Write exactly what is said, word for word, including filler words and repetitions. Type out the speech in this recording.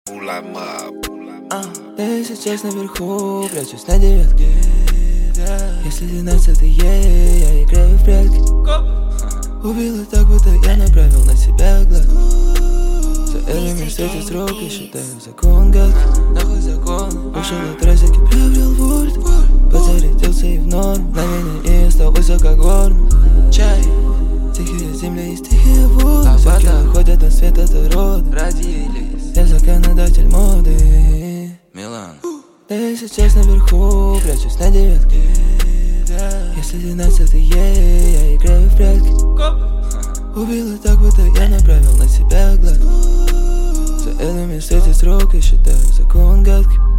А, я сейчас наверху, прячусь на девятке. Если двенадцатый ей, я играю в прятки. Убила так, будто я направил на себя глаз. За элями светит срок, я считаю закон гадкий. Нахуй закон. Ушел от розыки, приобрел вольт. Подзарядился и в норм. На меня и стал высокогорным. Чай. Тихие земли и тихие воды. Все выходят на свет от рода. Родились. Я законодатель моды. Милан. Да я сейчас наверху, прячусь на девятке. Если двенадцатый ей, я играю в прятки. Убила так, будто я направил на себя глаз. За элями светит срок, я считаю закон гадкий.